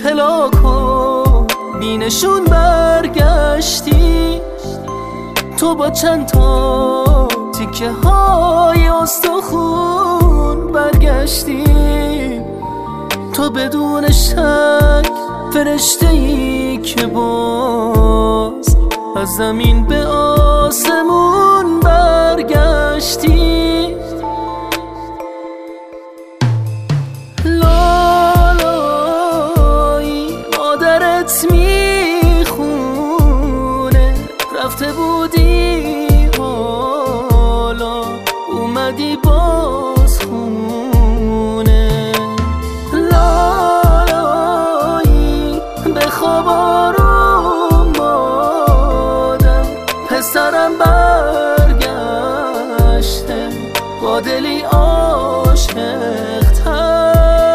هلاک و بینشون برگشتی. تو با چند تا تیکه های استخون برگشتی. تو بدون شک فرشته‌ای که باز از زمین به آسمون برگشتی. لالایی مادرت میخونه رفته بودی حالا اومدی باز خونه. لالایی به خواب آروم مادم پسرم برگشته با دلی عاشق‌تر.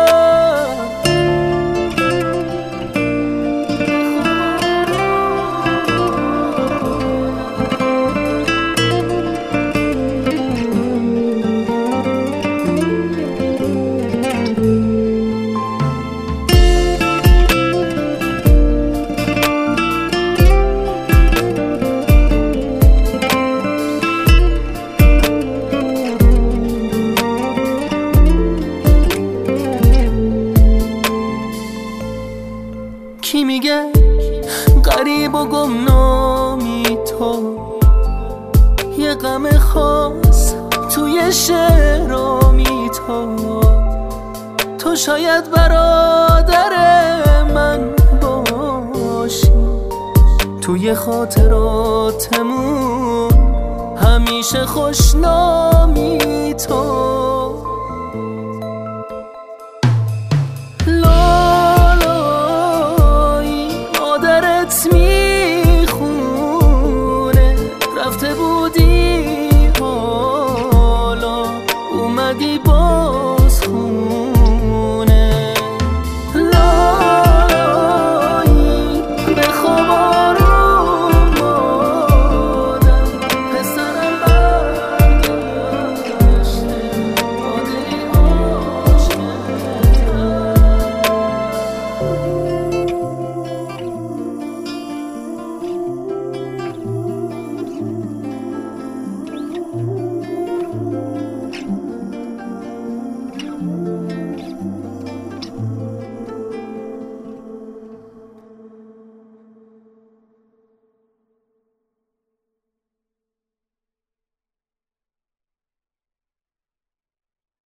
کی میگه غریب و گمنامی تو، یه غم خاص توی شعرامی تو شاید برادر من باشی. توی خاطراتمون همیشه خوشنامی تو.